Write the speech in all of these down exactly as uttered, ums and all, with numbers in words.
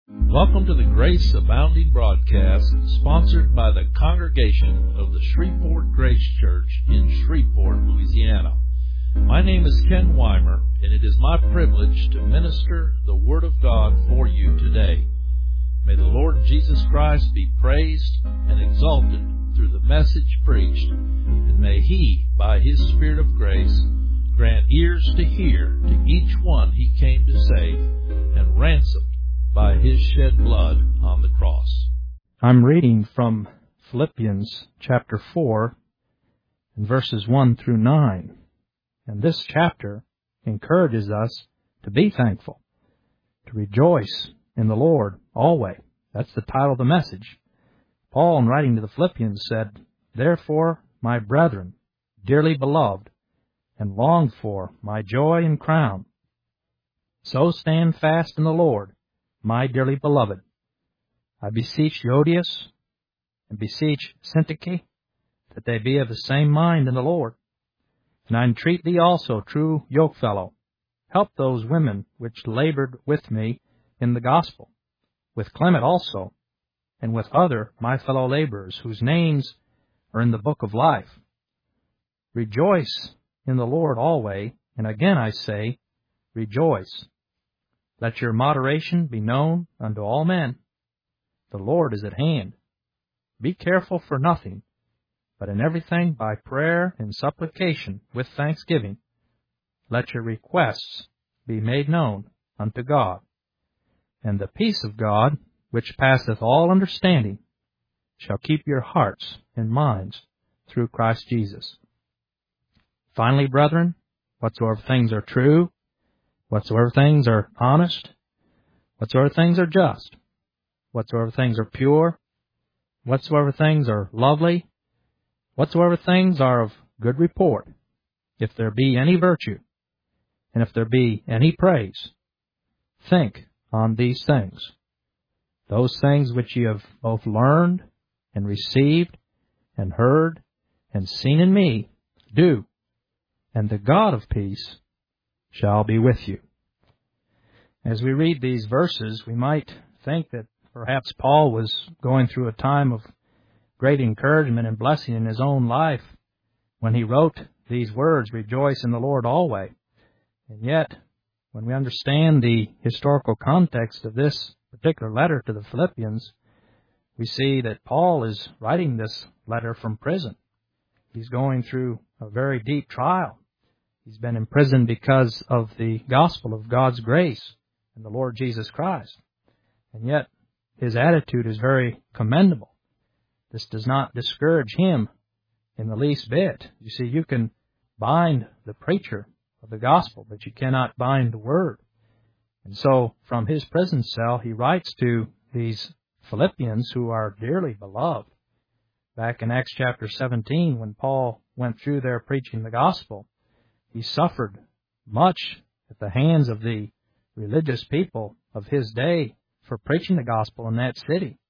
Welcome to the Grace Abounding broadcast, sponsored by the congregation of the Shreveport Grace Church in Shreveport, Louisiana. My name is Ken Weimer, and it is my privilege to minister the Word of God for you today. May the Lord Jesus Christ be praised and exalted through the message preached, and may He, by His Spirit of grace, grant ears to hear to each one He came to save, and ransom by His shed blood on the cross. I'm reading from Philippians chapter four, and verses one through nine. And this chapter encourages us to be thankful, to rejoice in the Lord always. That's the title of the message. Paul, in writing to the Philippians, said, "Therefore, my brethren, dearly beloved, and longed for, my joy and crown, so stand fast in the Lord, my dearly beloved. I beseech Euodias and beseech Syntyche that they be of the same mind in the Lord. And I entreat thee also, true yokefellow, help those women which labored with me in the gospel, with Clement also, and with other my fellow laborers, whose names are in the book of life. Rejoice in the Lord always, and again I say, rejoice. Let your moderation be known unto all men. The Lord is at hand. Be careful for nothing, but in everything by prayer and supplication with thanksgiving, let your requests be made known unto God. And the peace of God, which passeth all understanding, shall keep your hearts and minds through Christ Jesus. Finally, brethren, whatsoever things are true, whatsoever things are honest, whatsoever things are just, whatsoever things are pure, whatsoever things are lovely, whatsoever things are of good report, if there be any virtue, and if there be any praise, think on these things. Those things which ye have both learned and received and heard and seen in me, do, and the God of peace shall be with you." As we read these verses, we might think that perhaps Paul was going through a time of great encouragement and blessing in his own life when he wrote these words, "Rejoice in the Lord always." And yet, when we understand the historical context of this particular letter to the Philippians, we see that Paul is writing this letter from prison. He's going through a very deep trial. He's been imprisoned because of the gospel of God's grace and the Lord Jesus Christ. And yet, his attitude is very commendable. This does not discourage him in the least bit. You see, you can bind the preacher of the gospel, but you cannot bind the word. And so, from his prison cell, he writes to these Philippians who are dearly beloved. Back in Acts chapter seventeen, when Paul went through there preaching the gospel, he suffered much at the hands of the religious people of his day for preaching the gospel in that city.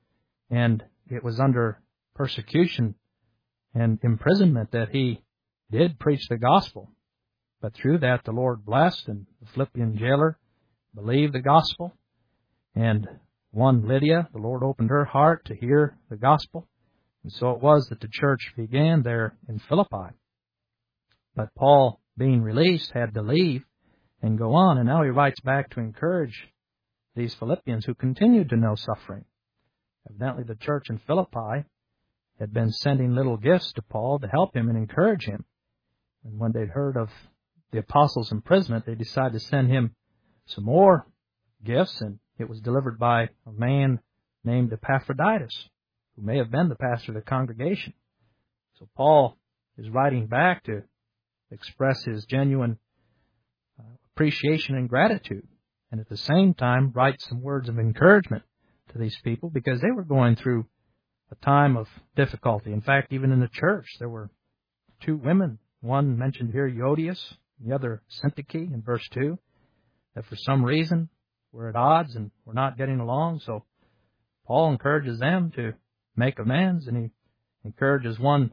And it was under persecution and imprisonment that he did preach the gospel. But through that, the Lord blessed, and the Philippian jailer believed the gospel. And one Lydia, the Lord opened her heart to hear the gospel. And so it was that the church began there in Philippi. But Paul, being released, had to leave and go on, and now he writes back to encourage these Philippians who continued to know suffering. Evidently, the church in Philippi had been sending little gifts to Paul to help him and encourage him. And when they'd heard of the apostles' imprisonment, they decided to send him some more gifts, and it was delivered by a man named Epaphroditus, who may have been the pastor of the congregation. So Paul is writing back to express his genuine uh, appreciation and gratitude, and at the same time write some words of encouragement to these people because they were going through a time of difficulty. In fact, even in the church, there were two women, one mentioned here, Euodias, and the other Syntyche in verse two, that for some reason were at odds and were not getting along. So Paul encourages them to make amends, and he encourages one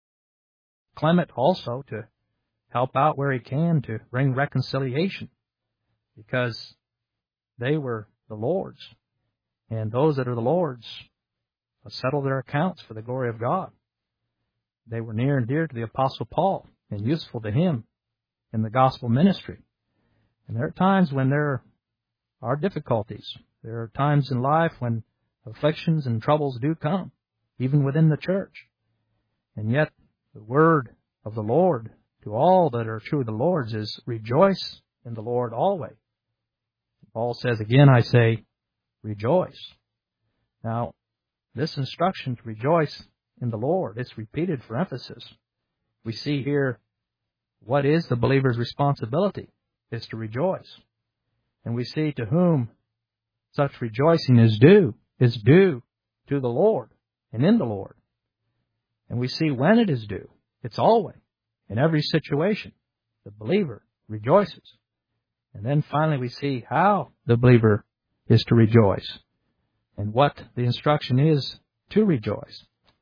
Clement also to help out where he can to bring reconciliation, because they were the Lord's. And those that are the Lord's settle their accounts for the glory of God. They were near and dear to the Apostle Paul and useful to him in the gospel ministry. And there are times when there are difficulties. There are times in life when afflictions and troubles do come, even within the church. And yet the word of the Lord to all that are true of the Lord's is rejoice in the Lord always. Paul says, again I say, rejoice. Now, this instruction to rejoice in the Lord, it's repeated for emphasis. We see here what is the believer's responsibility is to rejoice. And we see to whom such rejoicing is due, is due to the Lord and in the Lord. And we see when it is due. It's always, in every situation, the believer rejoices. And then finally we see how the believer is to rejoice and what the instruction is to rejoice.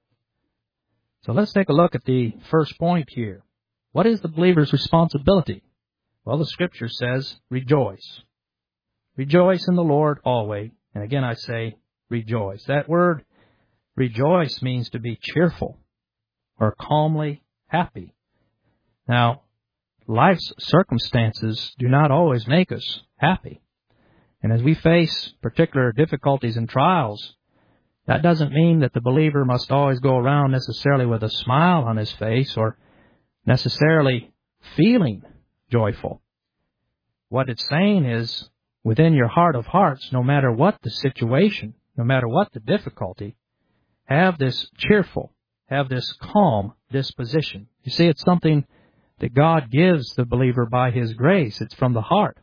So let's take a look at the first point here. What is the believer's responsibility? Well, the Scripture says, rejoice. Rejoice in the Lord always. And again I say, rejoice. That word, rejoice, means to be cheerful or calmly happy. Now, life's circumstances do not always make us happy. And as we face particular difficulties and trials, that doesn't mean that the believer must always go around necessarily with a smile on his face or necessarily feeling joyful. What it's saying is, within your heart of hearts, no matter what the situation, no matter what the difficulty, have this cheerful, have this calm disposition. You see, it's something that God gives the believer by His grace. It's from the heart.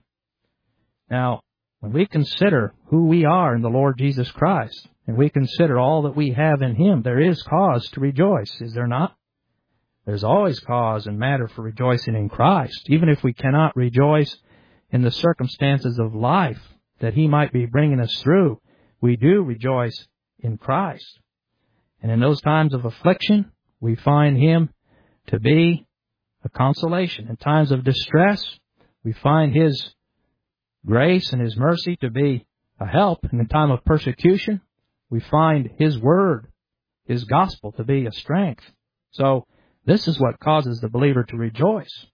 Now, when we consider who we are in the Lord Jesus Christ, and we consider all that we have in Him, there is cause to rejoice, is there not? There's always cause and matter for rejoicing in Christ, even if we cannot rejoice in the circumstances of life that He might be bringing us through. We do rejoice in Christ. And in those times of affliction, we find Him to be a consolation. In times of distress, we find His grace and His mercy to be a help. And in time of persecution, we find His Word, His gospel, to be a strength. So this is what causes the believer to rejoice,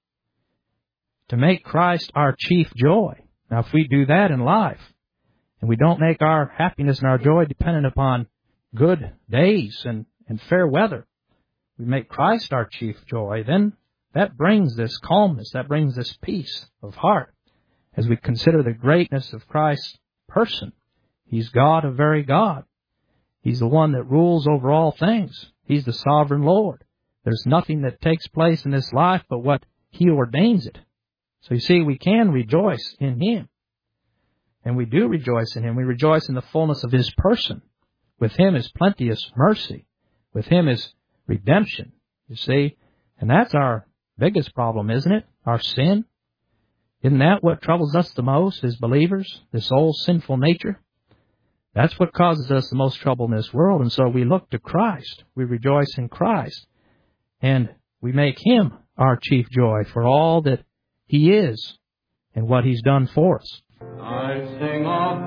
to make Christ our chief joy. Now, if we do that in life, and we don't make our happiness and our joy dependent upon good days and, and fair weather, we make Christ our chief joy, then that brings this calmness, that brings this peace of heart as we consider the greatness of Christ's person. He's God, a very God. He's the one that rules over all things. He's the sovereign Lord. There's nothing that takes place in this life but what He ordains it. So you see, we can rejoice in Him. And we do rejoice in Him. We rejoice in the fullness of His person. With Him is plenteous mercy. With Him is redemption. You see, and that's our biggest problem, isn't it? Our sin. Isn't that what troubles us the most as believers? This old sinful nature? That's what causes us the most trouble in this world. And so we look to Christ. We rejoice in Christ. And we make Him our chief joy for all that He is and what He's done for us. I sing of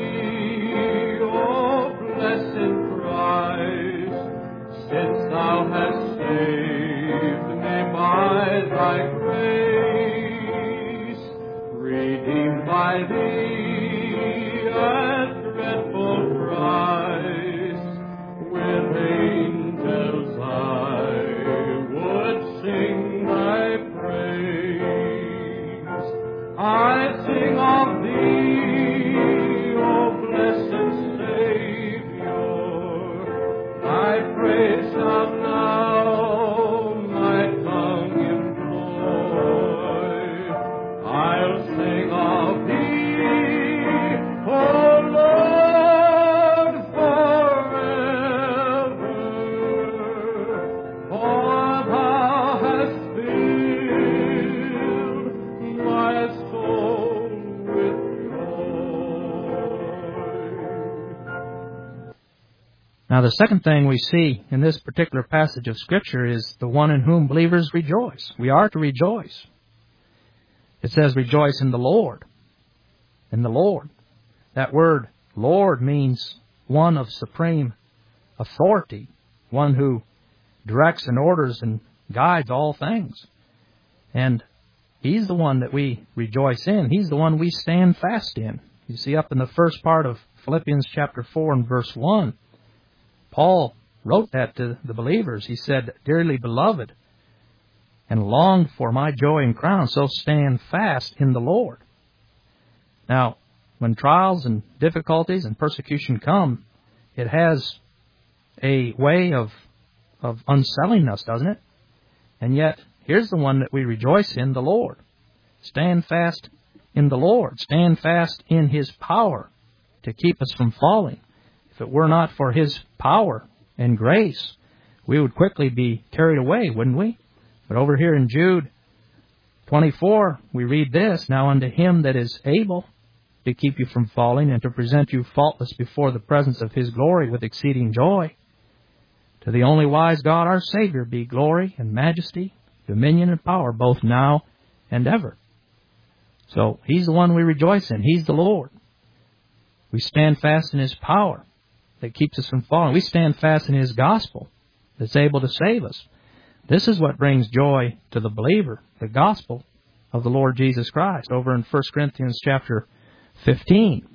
Thee, O blessed Christ, since Thou hast saved me by Thy grace, redeemed by Thee at dreadful price, with angels I would sing Thy praise. I sing of Thee, O blessed Savior, Thy praise shall now my tongue employ. I'll sing of Thee, O Lord, forever, for Thou hast filled my soul with joy. Now, the second thing we see in this particular passage of Scripture is the one in whom believers rejoice. We are to rejoice. It says, rejoice in the Lord. In the Lord. That word Lord means one of supreme authority, one who directs and orders and guides all things. And He's the one that we rejoice in. He's the one we stand fast in. You see, up in the first part of Philippians chapter four and verse one, Paul wrote that to the believers. He said, "Dearly beloved, and longed for my joy and crown, so stand fast in the Lord." Now, when trials and difficulties and persecution come, it has a way of of unsettling us, doesn't it? And yet, here's the one that we rejoice in, the Lord. Stand fast in the Lord. Stand fast in His power to keep us from falling. If it were not for His power and grace, we would quickly be carried away, wouldn't we? But over here in Jude twenty-four, we read this, "Now unto Him that is able to keep you from falling and to present you faultless before the presence of His glory with exceeding joy, to the only wise God our Savior be glory and majesty, dominion and power, both now and ever." So He's the one we rejoice in. He's the Lord. We stand fast in His power that keeps us from falling. We stand fast in His gospel that's able to save us. This is what brings joy to the believer, the gospel of the Lord Jesus Christ. Over in First Corinthians chapter fifteen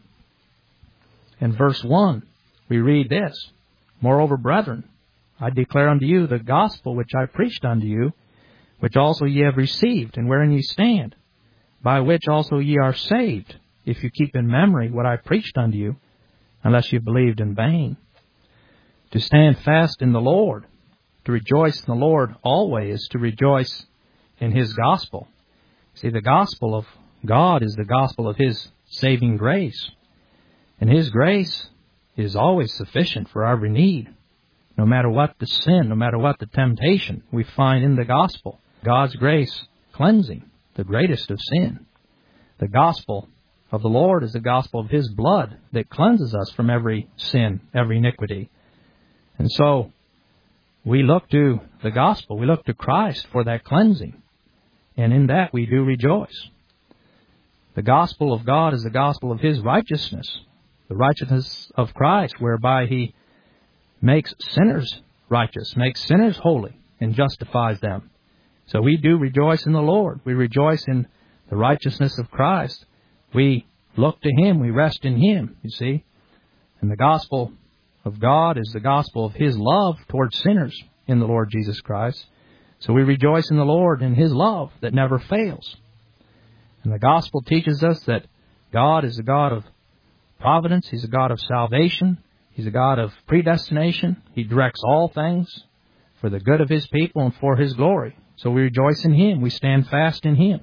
and verse one, we read this, "Moreover, brethren, I declare unto you the gospel which I preached unto you, which also ye have received, and wherein ye stand, by which also ye are saved, if you keep in memory what I preached unto you, unless you believed in vain." To stand fast in the Lord, to rejoice in the Lord always, to rejoice in His gospel. See, the gospel of God is the gospel of His saving grace. And His grace is always sufficient for every need. No matter what the sin, no matter what the temptation, we find in the gospel God's grace cleansing the greatest of sin. The gospel of the Lord is the gospel of His blood that cleanses us from every sin, every iniquity. And so we look to the gospel, we look to Christ for that cleansing. And in that we do rejoice. The gospel of God is the gospel of His righteousness, the righteousness of Christ, whereby He makes sinners righteous, makes sinners holy, and justifies them. So we do rejoice in the Lord. We rejoice in the righteousness of Christ. We look to Him. We rest in Him, you see. And the gospel of God is the gospel of His love towards sinners in the Lord Jesus Christ. So we rejoice in the Lord in His love that never fails. And the gospel teaches us that God is a God of providence. He's a God of salvation. He's a God of predestination. He directs all things for the good of His people and for His glory. So we rejoice in Him. We stand fast in Him.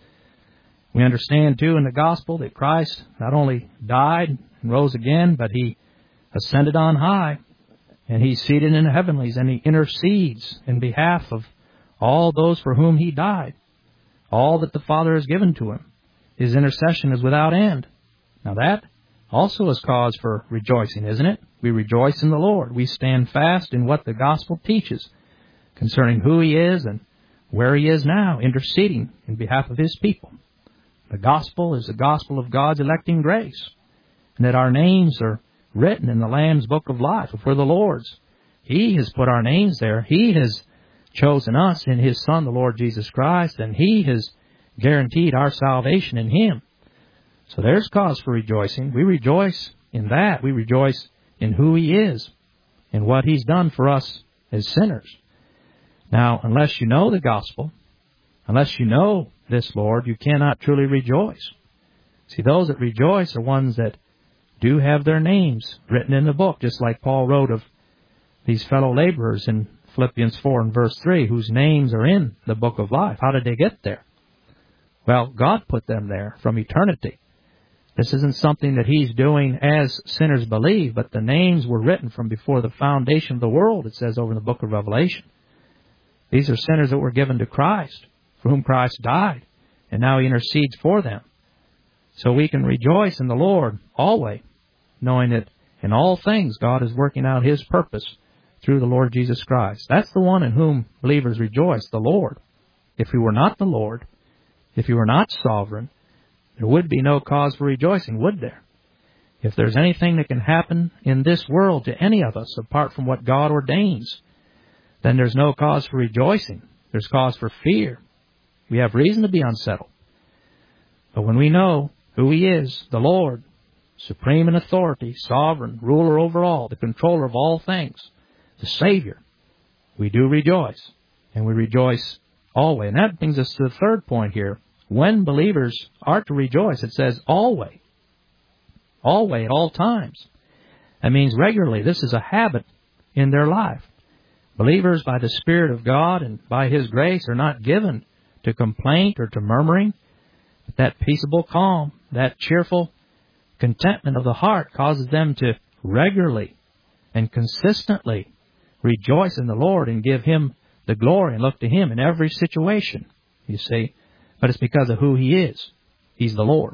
We understand, too, in the gospel that Christ not only died and rose again, but He ascended on high, and He's seated in the heavenlies, and He intercedes in behalf of all those for whom He died, all that the Father has given to Him. His intercession is without end. Now that also is cause for rejoicing, isn't it? We rejoice in the Lord. We stand fast in what the gospel teaches concerning who He is and where He is now, interceding in behalf of His people. The gospel is the gospel of God's electing grace, and that our names are written in the Lamb's book of life, if we're the Lord's. He has put our names there. He has chosen us in His Son, the Lord Jesus Christ, and He has guaranteed our salvation in Him. So there's cause for rejoicing. We rejoice in that. We rejoice in who He is and what He's done for us as sinners. Now, unless you know the gospel, unless you know this Lord, you cannot truly rejoice. See, those that rejoice are ones that do have their names written in the book, just like Paul wrote of these fellow laborers in Philippians four and verse three, whose names are in the book of life. How did they get there? Well, God put them there from eternity. This isn't something that He's doing as sinners believe, but the names were written from before the foundation of the world, it says over in the book of Revelation. These are sinners that were given to Christ, for whom Christ died, and now He intercedes for them. So we can rejoice in the Lord always, knowing that in all things God is working out His purpose through the Lord Jesus Christ. That's the one in whom believers rejoice, the Lord. If He were not the Lord, if He were not sovereign, there would be no cause for rejoicing, would there? If there's anything that can happen in this world to any of us apart from what God ordains, then there's no cause for rejoicing. There's cause for fear. We have reason to be unsettled. But when we know who He is, the Lord, supreme in authority, sovereign, ruler over all, the controller of all things, the Savior, we do rejoice. And we rejoice always. And that brings us to the third point here. When believers are to rejoice, it says always. Always, at all times. That means regularly. This is a habit in their life. Believers, by the Spirit of God and by His grace, are not given to complaint or to murmuring. But that peaceable calm, that cheerful contentment of the heart causes them to regularly and consistently rejoice in the Lord and give Him the glory and look to Him in every situation, you see. But it's because of who He is. He's the Lord.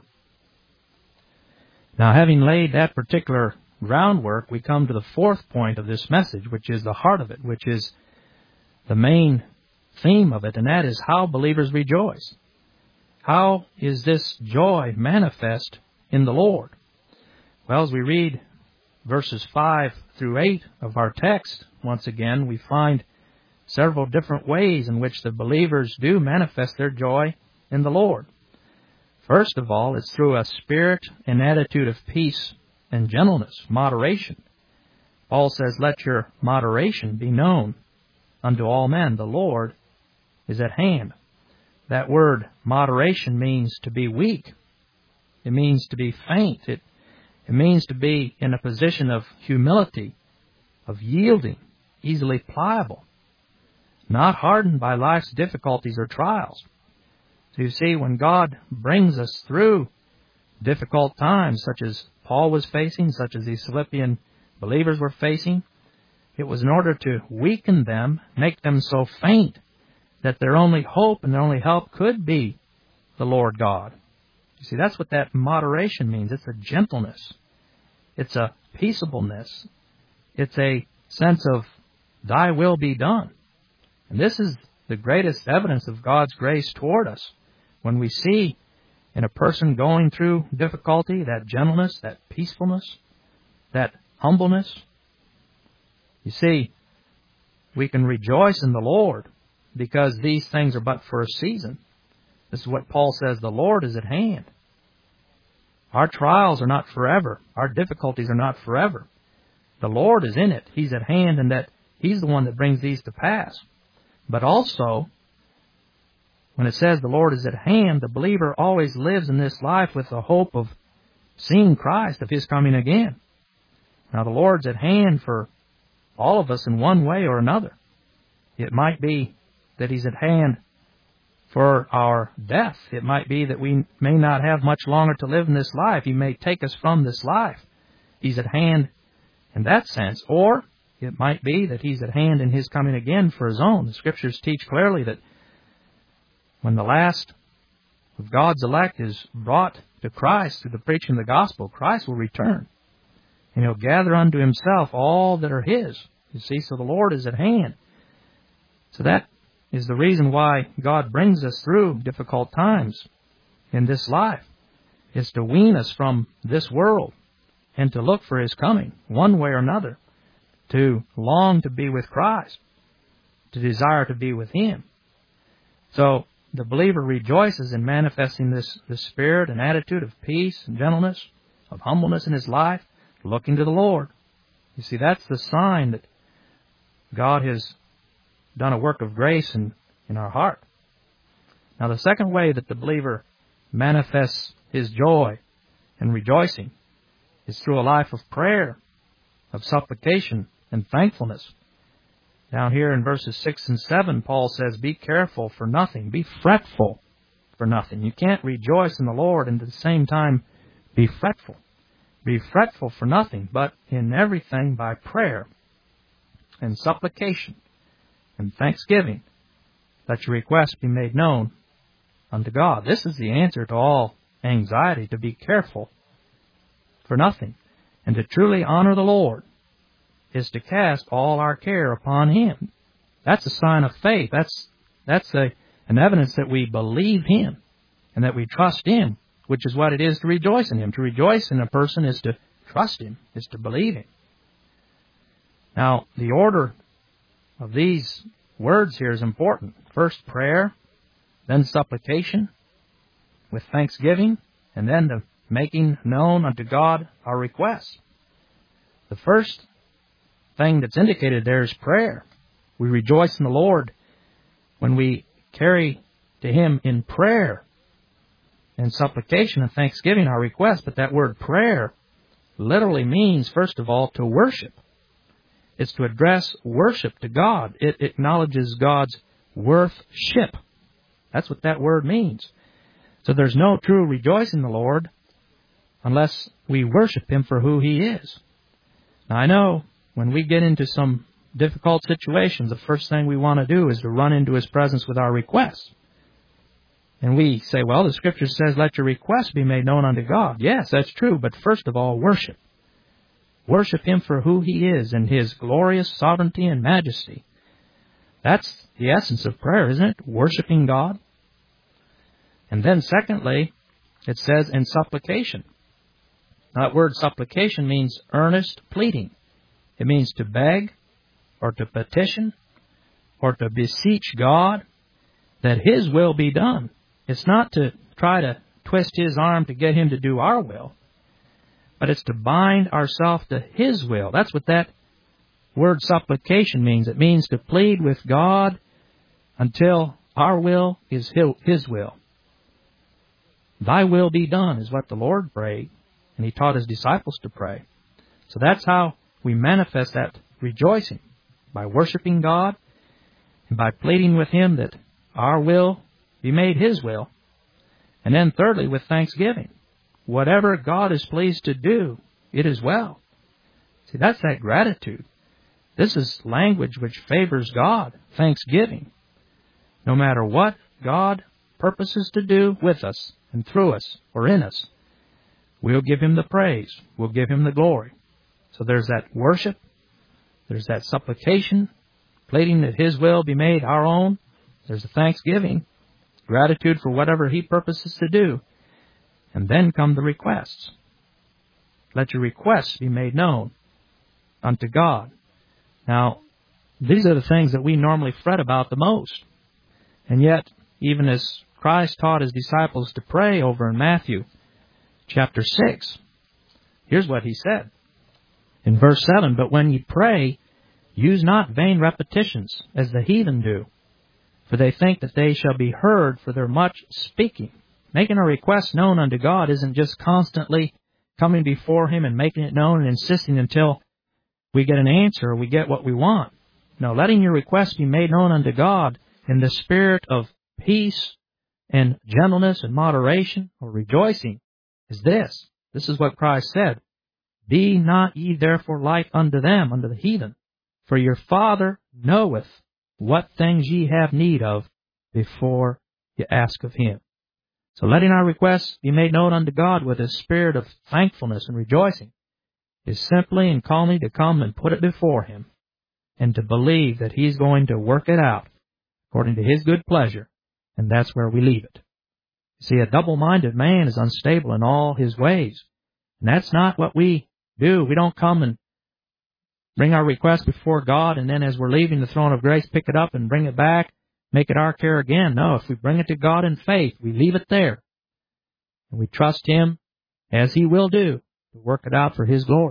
Now, having laid that particular groundwork, we come to the fourth point of this message, which is the heart of it, which is the main theme of it, and that is how believers rejoice. How is this joy manifest in the Lord? Well, as we read verses five through eight of our text, once again, we find several different ways in which the believers do manifest their joy in the Lord. First of all, it's through a spirit and attitude of peace and gentleness, moderation. Paul says, let your moderation be known unto all men. The Lord is at hand. That word moderation means to be weak. It means to be faint. It, it means to be in a position of humility, of yielding, easily pliable, not hardened by life's difficulties or trials. So you see, when God brings us through difficult times, such as Paul was facing, such as these Philippian believers were facing, it was in order to weaken them, make them so faint, that their only hope and their only help could be the Lord God. You see, that's what that moderation means. It's a gentleness. It's a peaceableness. It's a sense of, thy will be done. And this is the greatest evidence of God's grace toward us. When we see in a person going through difficulty, that gentleness, that peacefulness, that humbleness, you see, we can rejoice in the Lord because these things are but for a season. This is what Paul says, the Lord is at hand. Our trials are not forever. Our difficulties are not forever. The Lord is in it. He's at hand, and that He's the one that brings these to pass. But also, when it says the Lord is at hand, the believer always lives in this life with the hope of seeing Christ, of His coming again. Now, the Lord's at hand for all of us in one way or another. It might be that He's at hand for our death. It might be that we may not have much longer to live in this life. He may take us from this life. He's at hand in that sense. Or it might be that He's at hand in His coming again for His own. The Scriptures teach clearly that when the last of God's elect is brought to Christ through the preaching of the gospel, Christ will return. And He'll gather unto Himself all that are His. You see, so the Lord is at hand. So that is the reason why God brings us through difficult times in this life, is to wean us from this world and to look for His coming, one way or another, to long to be with Christ, to desire to be with Him. So the believer rejoices in manifesting this, this spirit and attitude of peace and gentleness, of humbleness in his life, looking to the Lord. You see, that's the sign that God has done a work of grace in, in our heart. Now, the second way that the believer manifests his joy and rejoicing is through a life of prayer, of supplication and thankfulness. Down here in verses six and seven, Paul says, be careful for nothing. Be fretful for nothing. You can't rejoice in the Lord and at the same time be fretful. Be fretful for nothing, but in everything by prayer and supplication and thanksgiving, let your requests be made known unto God. This is the answer to all anxiety, to be careful for nothing. And to truly honor the Lord is to cast all our care upon Him. That's a sign of faith. That's that's a, an evidence that we believe Him and that we trust Him, which is what it is to rejoice in Him. To rejoice in a person is to trust Him, is to believe Him. Now, the order of these words here is important. First prayer, then supplication with thanksgiving, and then the making known unto God our requests. The first thing that's indicated there is prayer. We rejoice in the Lord when we carry to Him in prayer and supplication and thanksgiving our requests. But that word prayer literally means, first of all, to worship. It's to address worship to God. It acknowledges God's worthship. That's what that word means. So there's no true rejoicing in the Lord unless we worship Him for who He is. Now, I know when we get into some difficult situations, the first thing we want to do is to run into His presence with our requests. And we say, well, the Scripture says, let your requests be made known unto God. Yes, that's true, but first of all, worship. Worship Him for who He is and His glorious sovereignty and majesty. That's the essence of prayer, isn't it? Worshiping God. And then secondly, it says in supplication. That word supplication means earnest pleading. It means to beg or to petition or to beseech God that His will be done. It's not to try to twist His arm to get Him to do our will, but it's to bind ourselves to His will. That's what that word supplication means. It means to plead with God until our will is His will. Thy will be done is what the Lord prayed, and He taught His disciples to pray. So that's how we manifest that rejoicing, by worshiping God and by pleading with Him that our will be made His will. And then thirdly, with thanksgiving. Whatever God is pleased to do, it is well. See, that's that gratitude. This is language which favors God, thanksgiving. No matter what God purposes to do with us and through us or in us, we'll give Him the praise. We'll give Him the glory. So there's that worship. There's that supplication, pleading that His will be made our own. There's the thanksgiving, gratitude for whatever He purposes to do. And then come the requests. Let your requests be made known unto God. Now, these are the things that we normally fret about the most. And yet, even as Christ taught His disciples to pray over in Matthew chapter six, here's what He said. In verse seven, but when ye pray, use not vain repetitions, as the heathen do, for they think that they shall be heard for their much speaking. Making our requests known unto God isn't just constantly coming before Him and making it known and insisting until we get an answer or we get what we want. No, letting your requests be made known unto God in the spirit of peace and gentleness and moderation or rejoicing is this. This is what Christ said. Be not ye therefore like unto them, unto the heathen, for your Father knoweth what things ye have need of before you ask of Him. So letting our requests be made known unto God with a spirit of thankfulness and rejoicing is simply and calmly to come and put it before Him and to believe that He's going to work it out according to His good pleasure, and that's where we leave it. See, a double-minded man is unstable in all his ways, and that's not what we do. We don't come and bring our request before God, and then as we're leaving the throne of grace, pick it up and bring it back, make it our care again. No, if we bring it to God in faith, we leave it there. And we trust Him, as He will do, to work it out for His glory.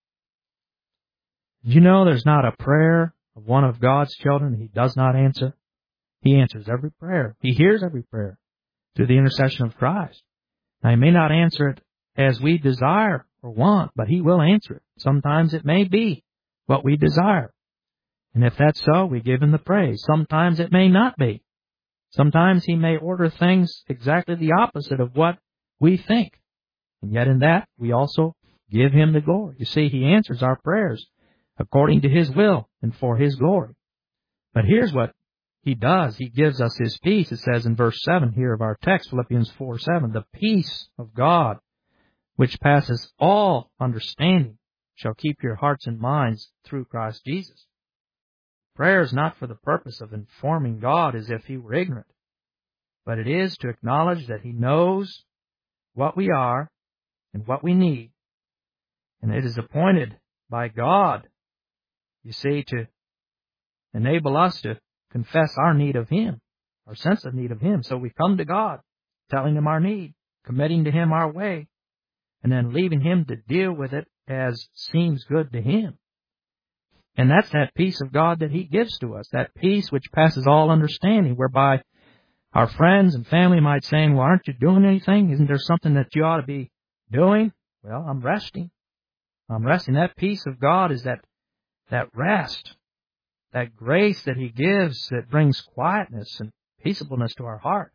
Did you know there's not a prayer of one of God's children He does not answer? He answers every prayer. He hears every prayer through the intercession of Christ. Now, He may not answer it as we desire or want, but He will answer it. Sometimes it may be what we desire. And if that's so, we give Him the praise. Sometimes it may not be. Sometimes He may order things exactly the opposite of what we think. And yet in that, we also give Him the glory. You see, He answers our prayers according to His will and for His glory. But here's what He does. He gives us His peace. It says in verse seven here of our text, Philippians four seven, the peace of God, which passes all understanding, shall keep your hearts and minds through Christ Jesus. Prayer is not for the purpose of informing God as if He were ignorant, but it is to acknowledge that He knows what we are and what we need, And it is appointed by God, you see, to enable us to confess our need of Him, our sense of need of Him. So we come to God, telling Him our need, committing to Him our way, and then leaving Him to deal with it as seems good to Him. And that's that peace of God that He gives to us, that peace which passes all understanding, whereby our friends and family might say, well, aren't you doing anything? Isn't there something that you ought to be doing? Well, I'm resting. I'm resting. That peace of God is that, that rest, that grace that He gives that brings quietness and peaceableness to our heart.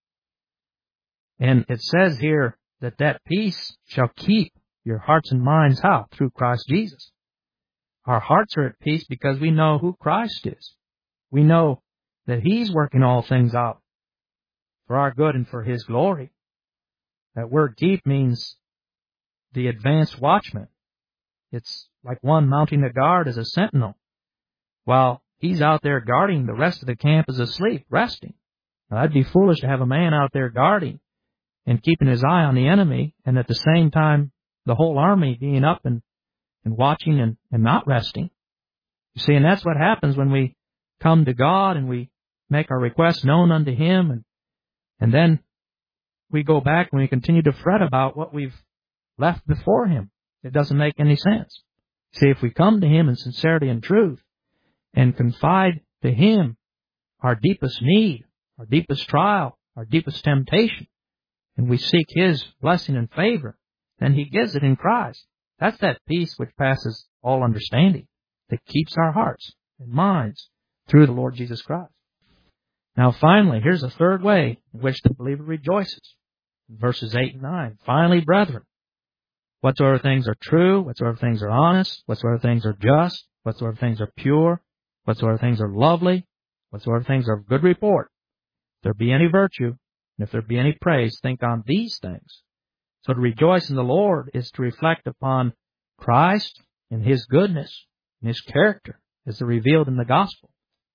And it says here that that peace shall keep your hearts and minds how? Through Christ Jesus. Our hearts are at peace because we know who Christ is. We know that He's working all things out for our good and for His glory. That word keep means the advanced watchman. It's like one mounting a guard as a sentinel, while he's out there guarding, the rest of the camp is asleep, resting. Now, that'd be foolish to have a man out there guarding and keeping his eye on the enemy, and at the same time the whole army being up and, and watching and, and not resting. You see, and that's what happens when we come to God and we make our requests known unto Him, and and then we go back and we continue to fret about what we've left before Him. It doesn't make any sense. See, if we come to Him in sincerity and truth and confide to Him our deepest need, our deepest trial, our deepest temptation, and we seek His blessing and favor, then He gives it in Christ. That's that peace which passes all understanding, that keeps our hearts and minds through the Lord Jesus Christ. Now finally, here's a third way in which the believer rejoices. Verses eight and nine. Finally, brethren, whatsoever things are true, whatsoever things are honest, whatsoever things are just, whatsoever things are pure, whatsoever things are lovely, whatsoever things are of good report, if there be any virtue, and if there be any praise, think on these things. So to rejoice in the Lord is to reflect upon Christ and His goodness and His character as revealed in the gospel.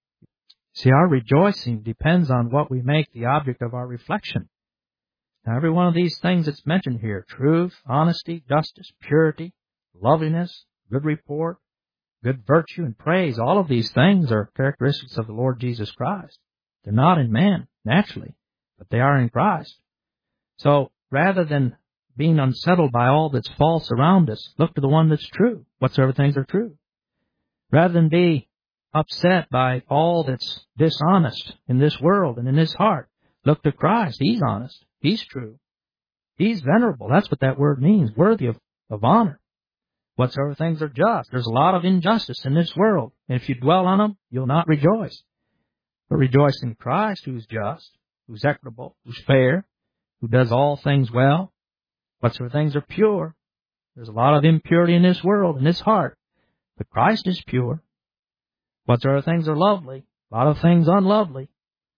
See, our rejoicing depends on what we make the object of our reflection. Now, every one of these things that's mentioned here, truth, honesty, justice, purity, loveliness, good report, good virtue, and praise, all of these things are characteristics of the Lord Jesus Christ. They're not in man, naturally, but they are in Christ. So, rather than being unsettled by all that's false around us, look to the one that's true, whatsoever things are true. Rather than be upset by all that's dishonest in this world and in this heart, look to Christ. He's honest. He's true. He's venerable. That's what that word means, worthy of, of honor. Whatsoever things are just. There's a lot of injustice in this world, and if you dwell on them, you'll not rejoice. But rejoice in Christ, who's just, who's equitable, who's fair, who does all things well. Whatsoever things are pure. There's a lot of impurity in this world, in this heart, but Christ is pure. Whatsoever things are lovely, a lot of things unlovely,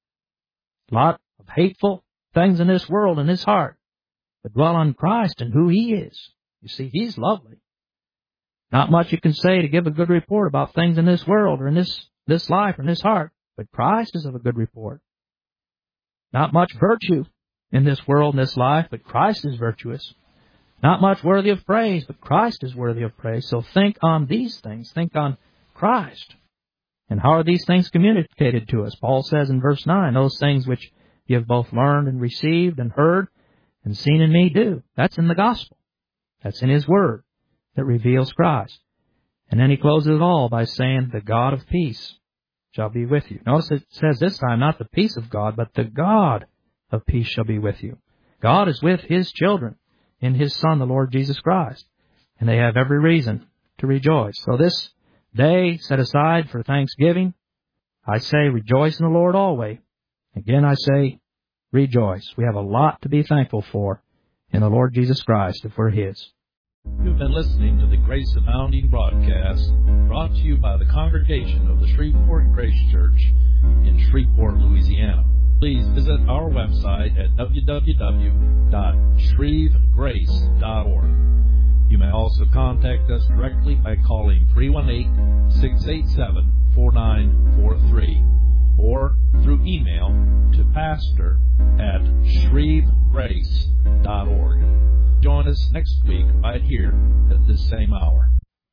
a lot of hateful things in this world, in this heart, but dwell on Christ and who He is. You see, He's lovely. Not much you can say to give a good report about things in this world or in this, this life or in this heart, but Christ is of a good report. Not much virtue in this world and this life, but Christ is virtuous. Not much worthy of praise, but Christ is worthy of praise. So think on these things. Think on Christ. And how are these things communicated to us? Paul says in verse nine, those things which you have both learned and received and heard and seen in me do. That's in the gospel. That's in His word that reveals Christ. And then he closes it all by saying, the God of peace shall be with you. Notice it says this time, not the peace of God, but the God of peace shall be with you. God is with His children in His Son, the Lord Jesus Christ. And they have every reason to rejoice. So this day set aside for thanksgiving, I say rejoice in the Lord always. Again I say rejoice. We have a lot to be thankful for in the Lord Jesus Christ if we're His. You've been listening to the Grace Abounding broadcast brought to you by the congregation of the Shreveport Grace Church in Shreveport, Louisiana. Please visit our website at w w w dot shreve grace dot org. You may also contact us directly by calling three one eight, six eight seven, four nine four three or through email to pastor at shreve grace dot org. join us next week right here at this same hour.